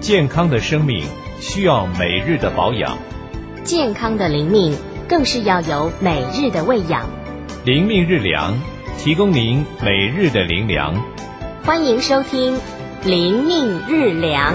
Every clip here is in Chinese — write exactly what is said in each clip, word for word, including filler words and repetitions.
健康的生命需要每日的保养， 健康的灵命更是要有每日的喂养。 灵命日粮，提供您每日的灵粮。 欢迎收听灵命日粮。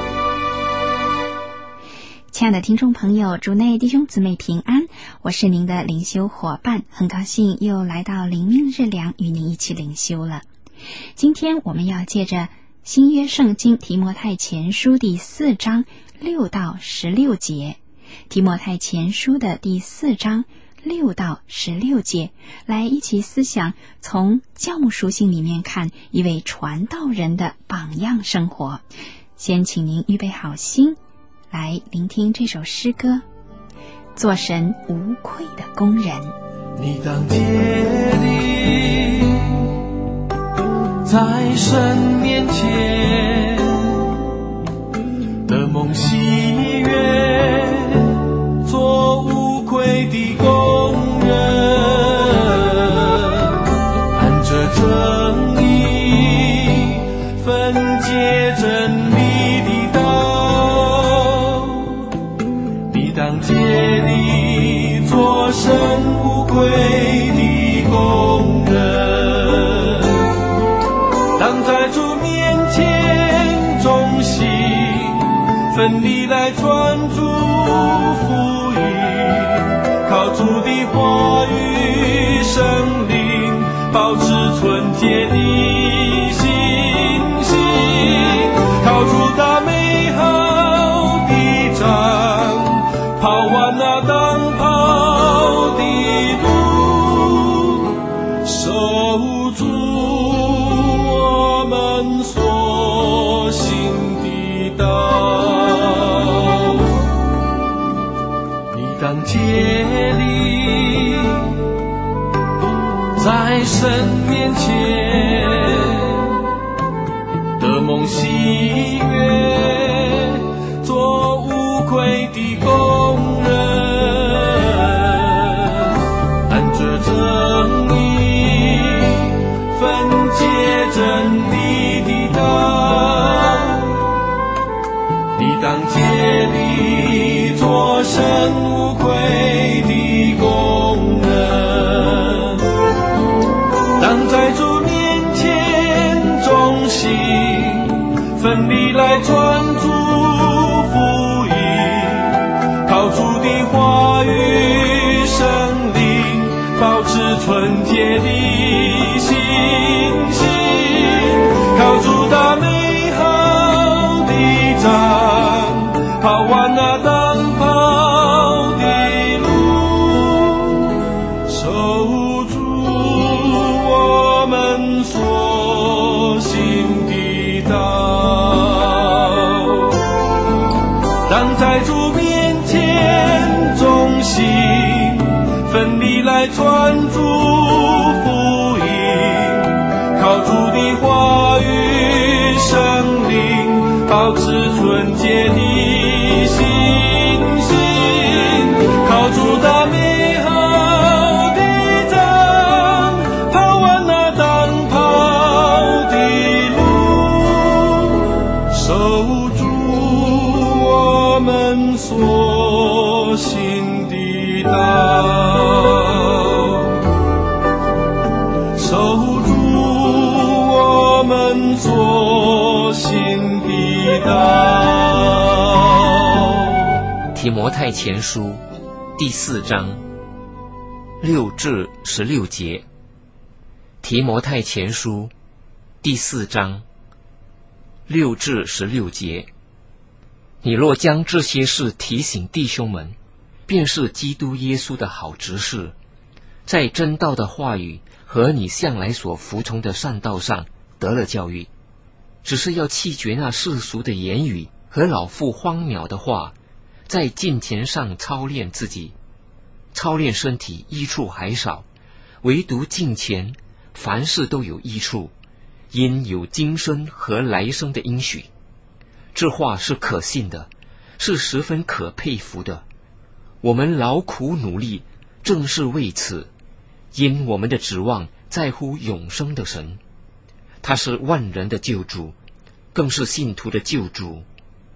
亲爱的听众朋友，主内弟兄姊妹平安，我是您的灵修伙伴，很高兴又来到灵命日粮与您一起灵修了。今天我们要借着新约圣经提摩太前书第四章六到十六节，提摩太前书的第四章六到十六节，来一起思想从教牧书信里面看一位传道人的榜样生活。先请您预备好心，来聆听这首诗歌，做神无愧的工人。 你当竭力在神面前的梦喜悦，做无愧的工人，按着正义分解真理的道，你当竭力做神无愧的工人，当在主面前忠心奋力来传主福音，靠主的话语生灵，保持纯洁的信心，靠主打美好的仗，跑完那当跑的路，守住我们所行的道。你当竭力在神面前的梦喜悦，做无愧的工人，按着正义分解真理的道，你当竭力做神无愧的工人，当在主面前忠心奋力来传主福音，靠主的话语生灵，保持纯洁的信心，靠主打美好的仗，跑完那当跑的路，守住我们所行的道，当在主面前忠心奋力来传主福音，靠主的话语生灵，保持纯洁的信心，靠主打美好的仗，跑完那当跑的路，守住我们所行的道，守住我们所行的道。 提摩太前书第四章六至十六节。提摩太前书第四章六至十六节。你若将这些事提醒弟兄们，便是基督耶稣的好执事，在真道的话语和你向来所服从的善道上得了教育，只是要弃绝那世俗的言语和老妇荒渺的话，在敬虔上操练自己。操练身体益处还少，唯独敬虔凡事都有益处，因有今生和来生的应许。这话是可信的，是十分可佩服的。我们劳苦努力，正是为此，因我们的指望在乎永生的神，他是万人的救主，更是信徒的救主。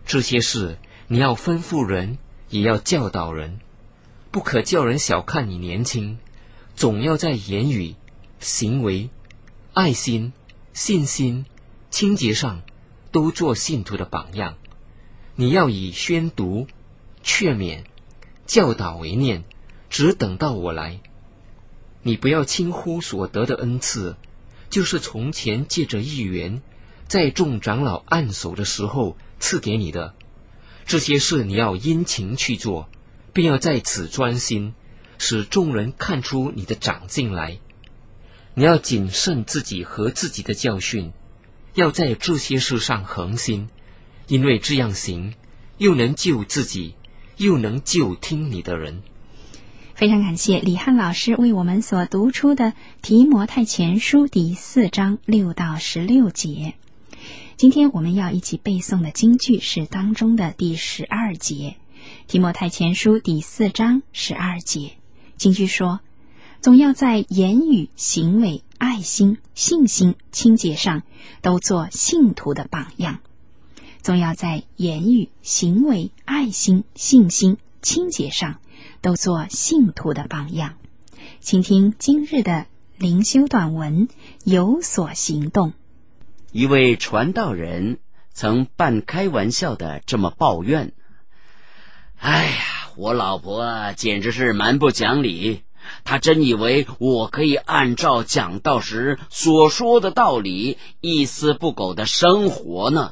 这些事你要吩咐人，也要教导人，不可叫人小看你年轻，总要在言语、行为、爱心、信心、清洁上都做信徒的榜样。你要以宣读、劝勉、教导为念，只等到我来。你不要轻忽所得的恩赐，就是从前借着议员在众长老按手的时候赐给你的。这些事你要殷勤去做，并要在此专心，使众人看出你的长进来。你要谨慎自己和自己的教训，要在这些事上恒心，因为这样行，又能救自己，又能救听你的人。 非常感谢李汉老师为我们所读出的提摩太前书第四章六到十六节。今天我们要一起背诵的经句是当中的第十二节，提摩太前书第四章十二节。经句说，总要在言语、行为、爱心、信心、清洁上都做信徒的榜样。总要在言语、行为、爱心、信心、清洁上都做信徒的榜样。请听今日的灵修短文，有所行动。 一位传道人曾半开玩笑的这么抱怨：哎呀，我老婆啊，简直是蛮不讲理，她真以为我可以按照讲道时所说的道理一丝不苟的生活呢。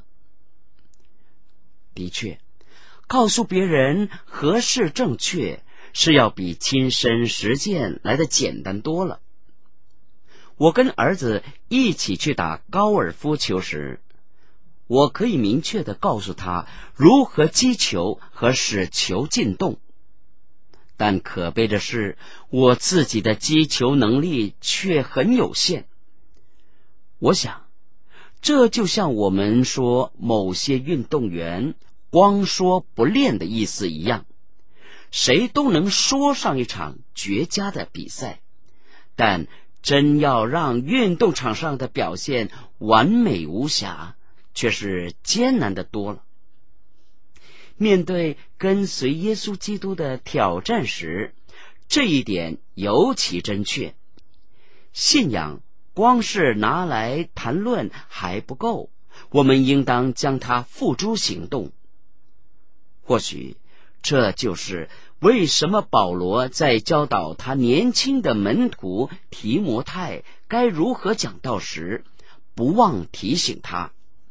的确，告诉别人何事正确，是要比亲身实践来得简单多了。我跟儿子一起去打高尔夫球时，我可以明确地告诉他如何击球和使球进洞。但可悲的是，我自己的击球能力却很有限。我想，这就像我们说某些运动员光说不练的意思一样，谁都能说上一场绝佳的比赛，但真要让运动场上的表现完美无瑕，却是艰难得多了。面对跟随耶稣基督的挑战时，这一点尤其真确。信仰光是拿来谈论还不够，我们应当将它付诸行动。或许这就是为什么保罗在教导他年轻的门徒提摩太该如何讲道时，不忘提醒他：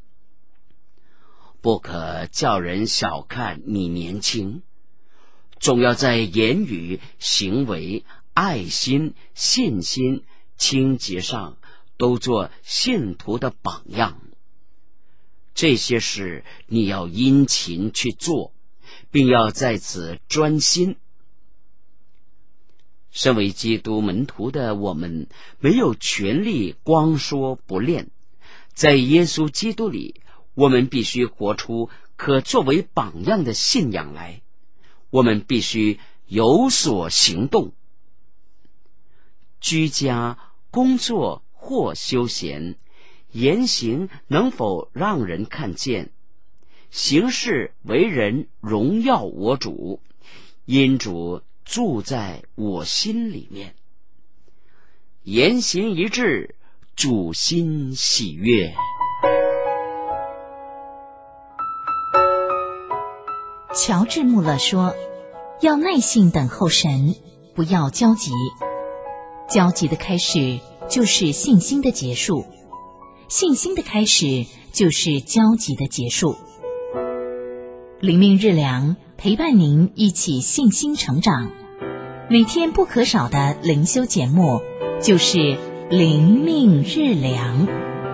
不可叫人小看你年轻，总要在言语、行为、爱心、信心、清洁上都做信徒的榜样。这些事你要殷勤去做，并要在此专心。身为基督门徒的我们，没有权利光说不练。在耶稣基督里，我们必须活出可作为榜样的信仰来。我们必须有所行动。居家、工作或休闲，言行能否让人看见？行事为人荣耀我主，因主住在我心里面。言行一致，主心喜悦。 乔治·穆勒说，要耐心等候神，不要焦急。焦急的开始就是信心的结束，信心的开始就是焦急的结束。灵命日粮陪伴您一起信心成长，每天不可少的灵修节目就是灵命日粮。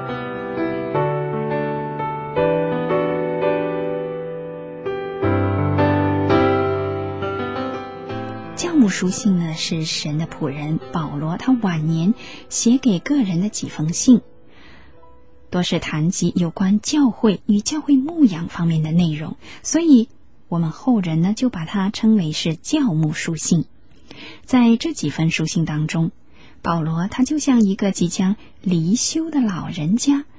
教牧书信呢，是神的仆人保罗他晚年写给个人的几封信，多是谈及有关教会与教会牧养方面的内容，所以我们后人呢就把它称为是教牧书信。在这几封书信当中，保罗他就像一个即将离休的老人家，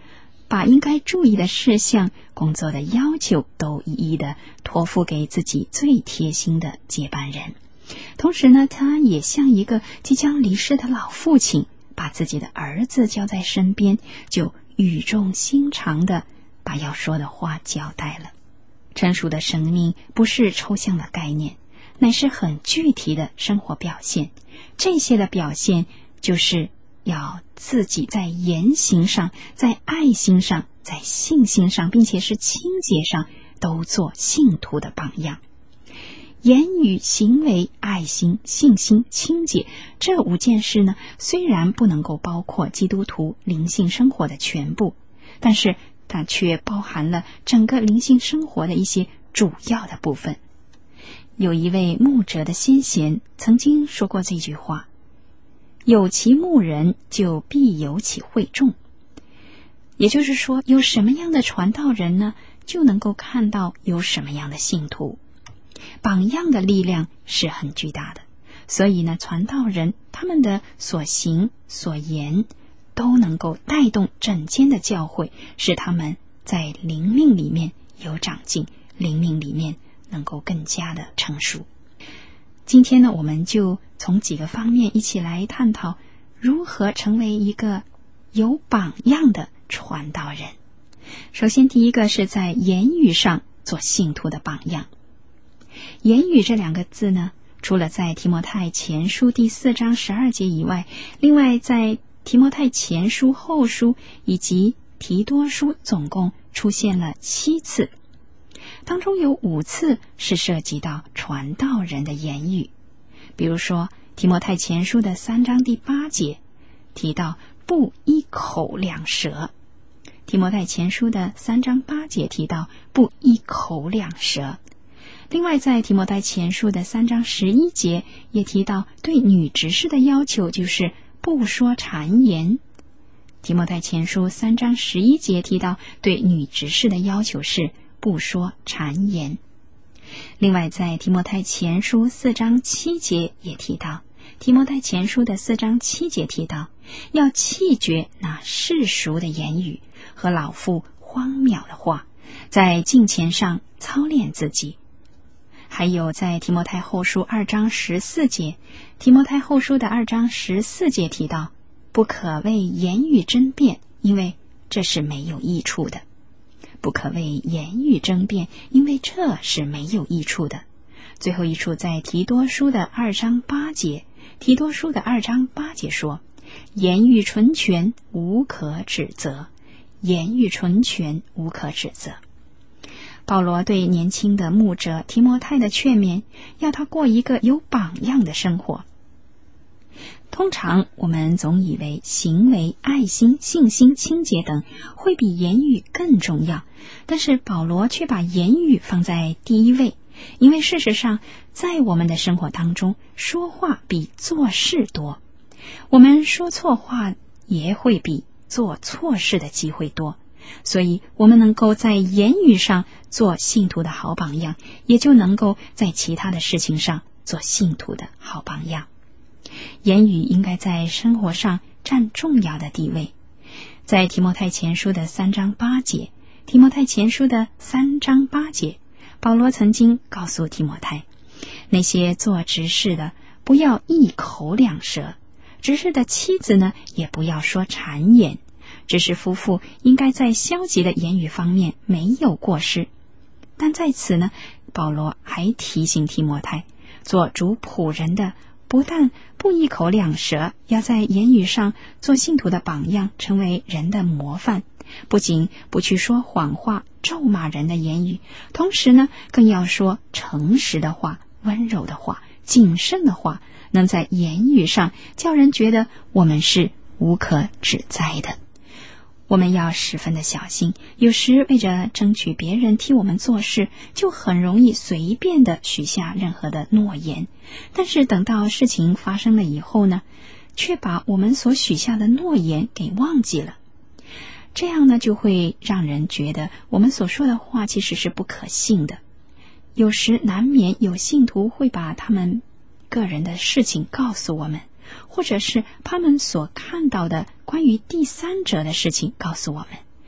把应该注意的事项、工作的要求都一一的托付给自己最贴心的接班人。同时呢，他也像一个即将离世的老父亲，把自己的儿子交在身边，就语重心长的把要说的话交代了。成熟的生命不是抽象的概念，乃是很具体的生活表现。这些的表现就是要自己在言行上、在爱心上、在信心上，并且是清洁上，都做信徒的榜样。言语、行为、爱心、信心、清洁，这五件事呢，虽然不能够包括基督徒灵性生活的全部，但是它却包含了整个灵性生活的一些主要的部分。有一位牧者的先贤曾经说过这句话：有其牧人，就必有其会众。也就是说，有什么样的传道人呢，就能够看到有什么样的信徒。榜样的力量是很巨大的，所以呢，传道人他们的所行所言都能够带动整间的教会，使他们在灵命里面有长进，灵命里面能够更加的成熟。今天呢，我们就从几个方面一起来探讨如何成为一个有榜样的传道人。首先，第一个是在言语上做信徒的榜样。言语这两个字呢，除了在提摩太前书第四章十二节以外，另外在提摩太前书、后书以及提多书总共出现了七次，当中有五次是涉及到传道人的言语。比如说提摩太前书的三章第八节提到不一口两舌，提摩太前书的三章八节提到不一口两舌。另外在提摩太前书的三章十一节也提到对女执事的要求就是不说谗言。提摩太前书三章十一节提到对女执事的要求是不说谗言。另外在提摩太前书四章七节也提到，提摩太前书的四章七节提到要弃绝那世俗的言语和老妇荒渺的话，在敬虔上操练自己。还有在提摩太后书二章十四节，提摩太后书的二章十四节提到不可为言语争辩，因为这是没有益处的。不可为言语争辩，因为这是没有益处的。最后一处在提多书的二章八节，提多书的二章八节说，言语纯全，无可指责。言语纯全，无可指责。保罗对年轻的牧者提摩太的劝勉，要他过一个有榜样的生活。通常我们总以为行为、爱心、信心、清洁等会比言语更重要，但是保罗却把言语放在第一位，因为事实上在我们的生活当中，说话比做事多，我们说错话也会比做错事的机会多，所以我们能够在言语上做信徒的好榜样，也就能够在其他的事情上做信徒的好榜样。言语应该在生活上占重要的地位。在提摩太前书的三章八节，提摩太前书的三章八节，保罗曾经告诉提摩太，那些做执事的不要一口两舌，执事的妻子呢，也不要说谗言。执事夫妇应该在消极的言语方面没有过失。但在此呢，保罗还提醒提摩太，做主仆人的不但不一口两舌，要在言语上做信徒的榜样，成为人的模范。不仅不去说谎话、咒骂人的言语，同时呢，更要说诚实的话、温柔的话、谨慎的话，能在言语上叫人觉得我们是无可指摘的。我们要十分的小心，有时为着争取别人替我们做事，就很容易随便的许下任何的诺言，但是等到事情发生了以后呢，却把我们所许下的诺言给忘记了。这样呢，就会让人觉得我们所说的话其实是不可信的。有时难免有信徒会把他们个人的事情告诉我们，或者是他们所看到的关于第三者的事情告诉我们，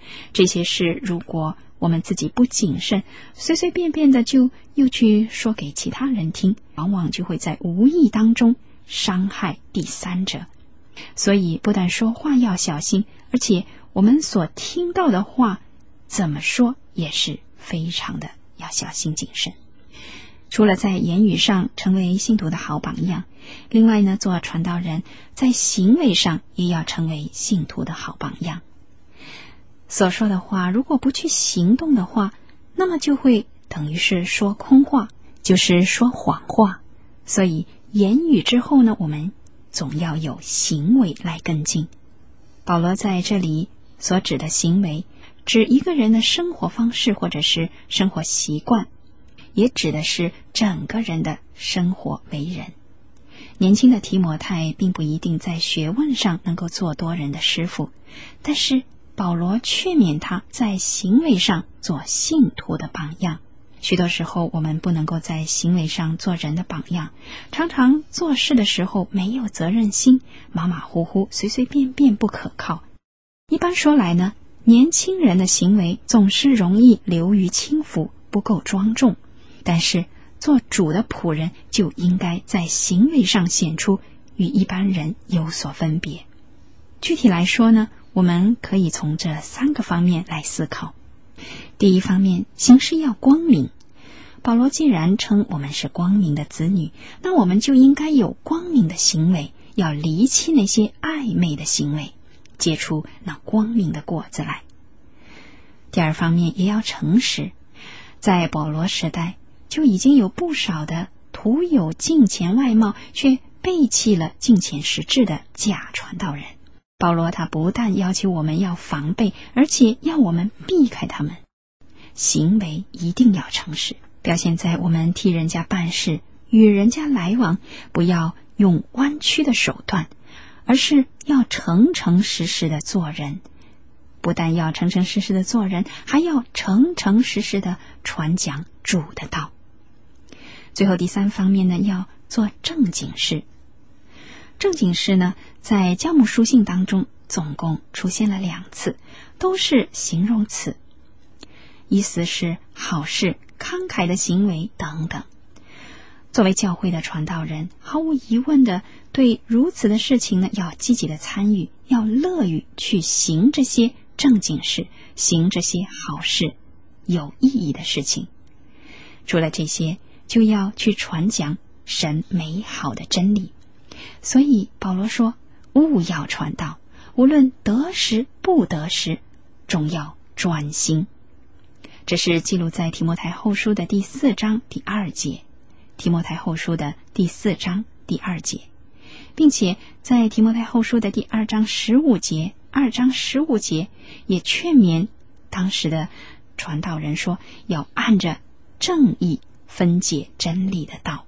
这些事如果我们自己不谨慎，随随便便的就又去说给其他人听，往往就会在无意当中伤害第三者。所以不但说话要小心，而且我们所听到的话怎么说也是非常的要小心谨慎。除了在言语上成为信徒的好榜样，另外呢，做传道人在行为上也要成为信徒的好榜样。所说的话如果不去行动的话，那么就会等于是说空话，就是说谎话。所以言语之后呢，我们总要有行为来跟进。保罗在这里所指的行为，指一个人的生活方式或者是生活习惯，也指的是整个人的生活为人。年轻的提摩太并不一定在学问上能够做多人的师傅，但是保罗劝勉他在行为上做信徒的榜样。许多时候我们不能够在行为上做人的榜样，常常做事的时候没有责任心，马马虎虎，随随便便，不可靠。一般说来呢，年轻人的行为总是容易流于轻浮，不够庄重。但是做主的仆人就应该在行为上显出与一般人有所分别。具体来说呢，我们可以从这三个方面来思考。第一方面，行事要光明。保罗既然称我们是光明的子女，那我们就应该有光明的行为，要离弃那些暧昧的行为，结出那光明的果子来。第二方面，也要诚实。在保罗时代就已经有不少的徒有敬虔外貌，却背弃了敬虔实质的假传道人。保罗他不但要求我们要防备，而且要我们避开他们。行为一定要诚实，表现在我们替人家办事，与人家来往，不要用弯曲的手段，而是要诚诚实实的做人。不但要诚诚实实的做人，还要诚诚实实的传讲主的道。最后第三方面呢，要做正经事。正经事呢，在教牧书信当中总共出现了两次，都是形容词，意思是好事、慷慨的行为等等。作为教会的传道人，毫无疑问的对如此的事情呢，要积极的参与，要乐于去行这些正经事，行这些好事，有意义的事情。除了这些，就要去传讲神美好的真理。所以保罗说，务要传道，无论得时不得时，总要专心。这是记录在提摩太后书的第四章第二节，提摩太后书的第四章第二节，并且在提摩太后书的第二章十五节二章十五节也劝勉当时的传道人说，要按着正义分解真理的道。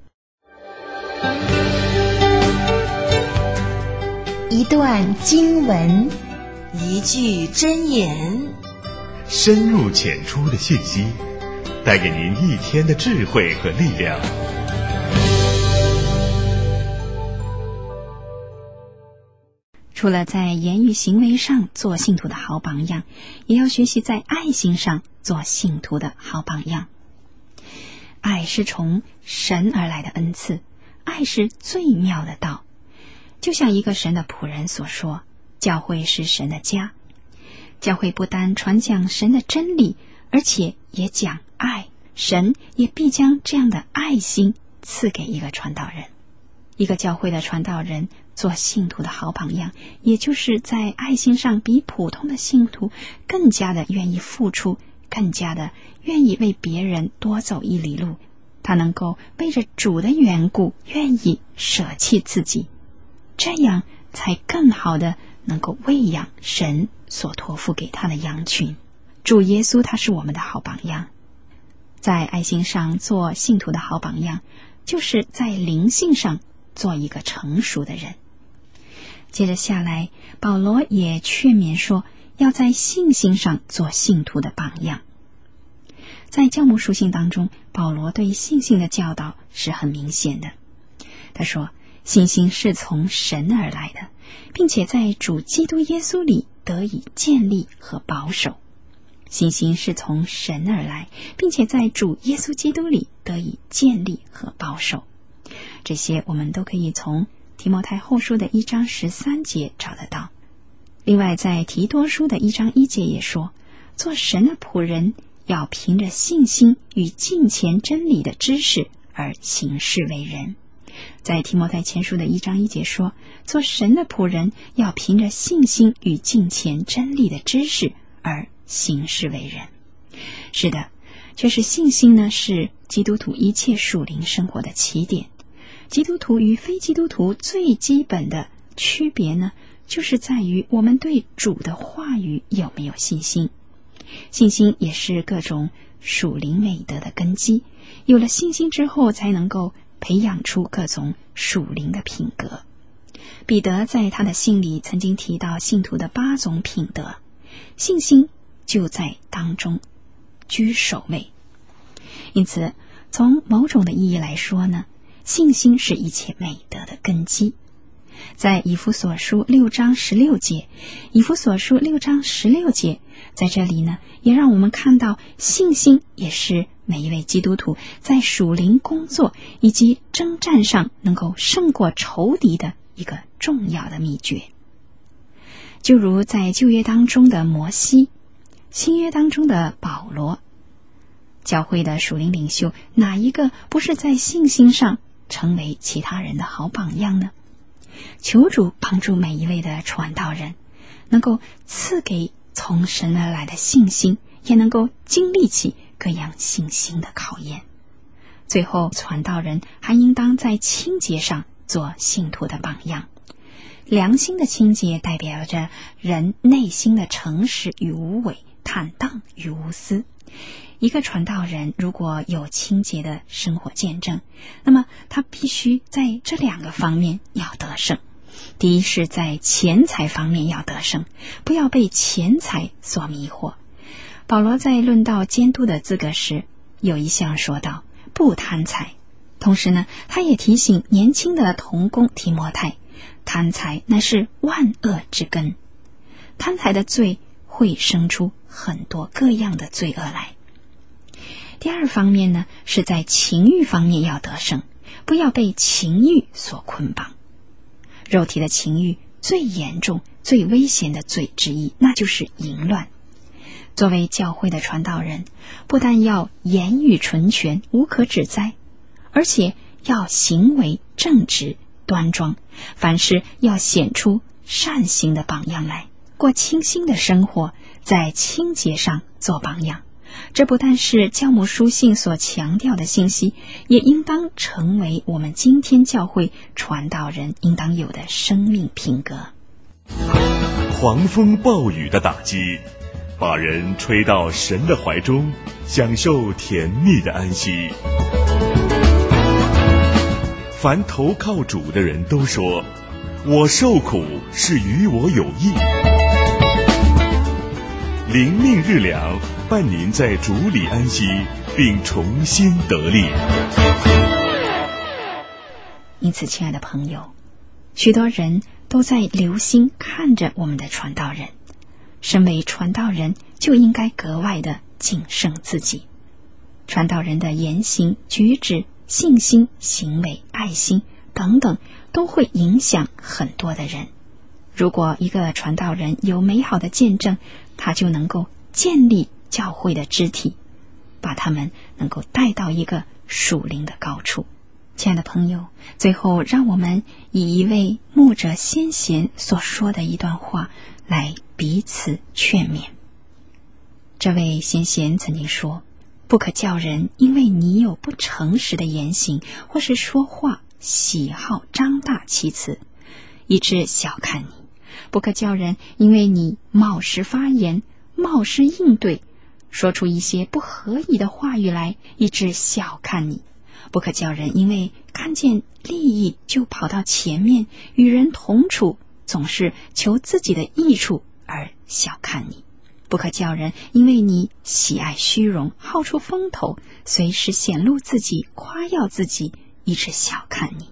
一段经文，一句箴言， 深入浅出的信息，带给您一天的智慧和力量。 除了在言语行为上做信徒的好榜样，也要学习在爱心上做信徒的好榜样。爱是从神而来的恩赐，爱是最妙的道。就像一个神的仆人所说，教会是神的家。教会不单传讲神的真理，而且也讲爱，神也必将这样的爱心赐给一个传道人。一个教会的传道人做信徒的好榜样，也就是在爱心上比普通的信徒更加的愿意付出，更加的愿意为别人多走一里路。他能够为着主的缘故，愿意舍弃自己，这样才更好的能够喂养神所托付给他的羊群。主耶稣他是我们的好榜样，在爱心上做信徒的好榜样，就是在灵性上做一个成熟的人。接着下来，保罗也劝勉说，要在信心上做信徒的榜样。在教牧书信当中，保罗对信心的教导是很明显的。他说， 信心是从神而来的，并且在主基督耶稣里得以建立和保守。信心是从神而来，并且在主耶稣基督里得以建立和保守。这些我们都可以从提摩太后书的一章十三节找得到。另外在提多书的一章一节也说，做神的仆人要凭着信心与敬虔真理的知识而行事为人。在提摩太前书的一章一节说，做神的仆人要凭着信心与敬虔真理的知识而行事为人。是的，就是信心呢，是基督徒一切属灵生活的起点。基督徒与非基督徒最基本的区别呢，就是在于我们对主的话语有没有信心。信心也是各种属灵美德的根基，有了信心之后，才能够培养出各种属灵的品格。彼得在他的信里曾经提到信徒的八种品德，信心就在当中居首位。因此从某种的意义来说呢，信心是一切美德的根基。在以弗所书六章十六节，以弗所书六章十六节，在这里呢，也让我们看到信心也是每一位基督徒在属灵工作以及征战上能够胜过仇敌的一个重要的秘诀。就如在旧约当中的摩西，新约当中的保罗，教会的属灵领袖，哪一个不是在信心上成为其他人的好榜样呢？求主帮助每一位的传道人，能够赐给从神而来的信心，也能够经历起各样信心的考验。最后，传道人还应当在清洁上做信徒的榜样。良心的清洁代表着人内心的诚实与无伪，坦荡与无私。一个传道人如果有清洁的生活见证，那么他必须在这两个方面要得胜。第一是在钱财方面要得胜，不要被钱财所迷惑。保罗在论到监督的资格时，有一项说到不贪财。同时呢，他也提醒年轻的同工提摩太，贪财乃是万恶之根。贪财的罪会生出很多各样的罪恶来。第二方面呢，是在情欲方面要得胜，不要被情欲所捆绑。肉体的情欲最严重、最危险的罪之一，那就是淫乱。作为教会的传道人，不但要言语纯全，无可指摘，而且要行为正直、端庄，凡事要显出善行的榜样来，过清心的生活，在清洁上做榜样。这不但是教牧书信所强调的信息，也应当成为我们今天教会传道人应当有的生命品格。 狂风暴雨的打击，把人吹到神的怀中，享受甜蜜的安息。凡投靠主的人都说，我受苦是与我有益。灵命日粮，伴您在主里安息，并重新得力。 因此，亲爱的朋友，许多人都在留心看着我们的传道人。身为传道人，就应该格外的谨慎自己。传道人的言行举止、信心、行为、爱心等等，都会影响很多的人。如果一个传道人有美好的见证，他就能够建立教会的肢体，把他们能够带到一个属灵的高处。亲爱的朋友，最后让我们以一位牧者先贤所说的一段话来彼此劝勉。这位先贤曾经说，不可叫人因为你有不诚实的言行，或是说话喜好张大其词，以致小看你。不可叫人因为你冒失发言、冒失应对，说出一些不合宜的话语来，以致小看你。不可叫人因为看见利益就跑到前面，与人同处，总是求自己的益处而小看你。不可叫人因为你喜爱虚荣，好出风头，随时显露自己，夸耀自己，以致小看你。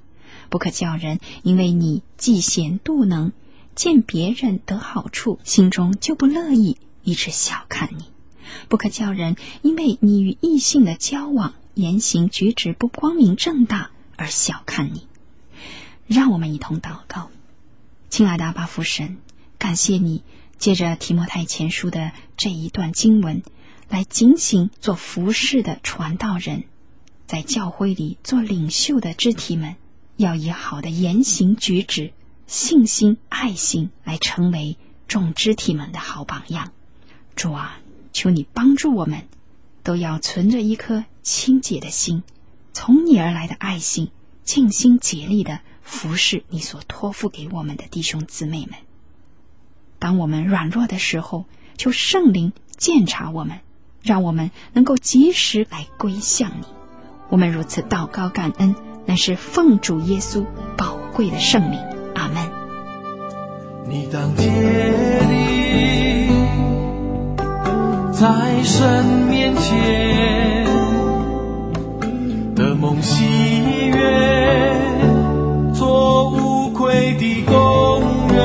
不可叫人因为你嫉贤妒能，见别人得好处，心中就不乐意，以致小看你。不可叫人因为你与异性的交往，言行举止不光明正大，而小看你。让我们一同祷告。亲爱的阿爸父神，感谢你借着提摩太前书的这一段经文，来警醒做服事的传道人，在教会里做领袖的肢体们，要以好的言行举止、信心、爱心来成为众肢体们的好榜样。主啊，求你帮助我们，都要存着一颗清洁的心，从你而来的爱心，尽心竭力的服侍你所托付给我们的弟兄姊妹们。当我们软弱的时候，求圣灵鉴察我们，让我们能够及时来归向你。我们如此祷告感恩，乃是奉主耶稣宝贵的圣名。阿们。 你当竭力在神面前的梦喜悦，做无愧的工人，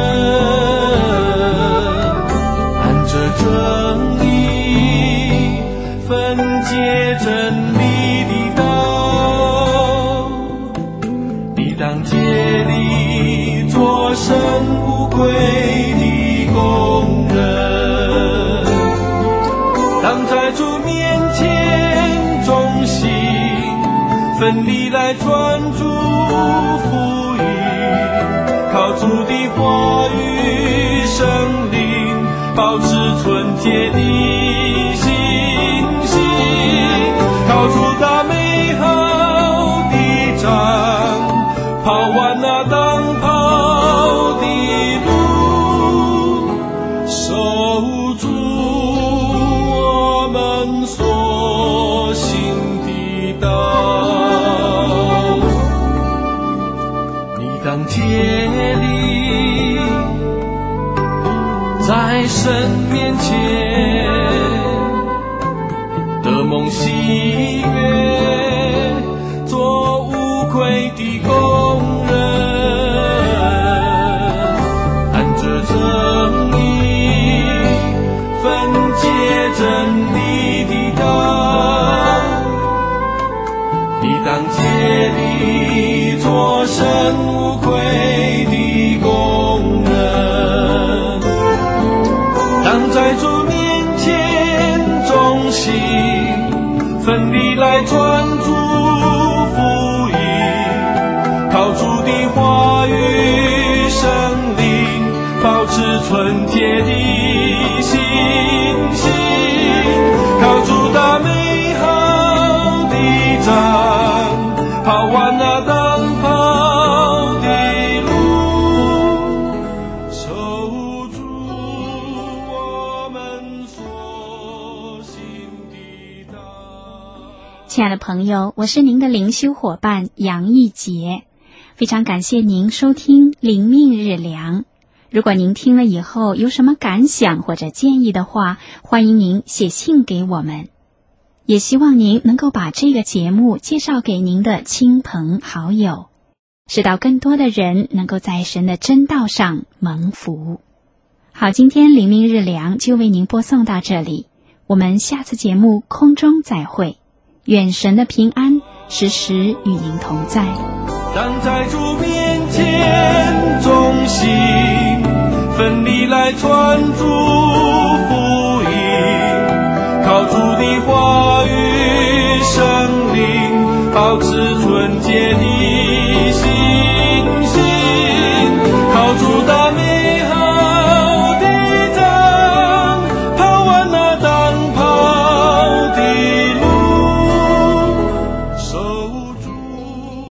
按着正义分解真理的道。你当竭力做神无愧的工人，当在主面前忠心奋力来传主福音，靠主的话语圣灵保持纯洁的信心，靠主打美好的仗，跑完那当跑的路，守住我们所行的道。你当竭力在神面前的梦喜悦，做无愧的工人，按着正义分解真理的道。你当竭力做神无愧的工人，当在主面前忠心奋力来传主福音，靠主的话语圣灵保持纯洁的信心，靠主打美好的仗，跑完那当跑的路，守住我们所行的道。 亲爱的朋友，我是您的灵修伙伴杨义杰，非常感谢您收听灵命日粮。如果您听了以后有什么感想或者建议的话，欢迎您写信给我们。也希望您能够把这个节目介绍给您的亲朋好友，使到更多的人能够在神的真道上蒙福。好，今天灵命日粮就为您播送到这里，我们下次节目空中再会。愿神的平安时时与您同在。 当在主面前忠心奋力来传主福音，靠主的话语圣灵保持纯洁的心。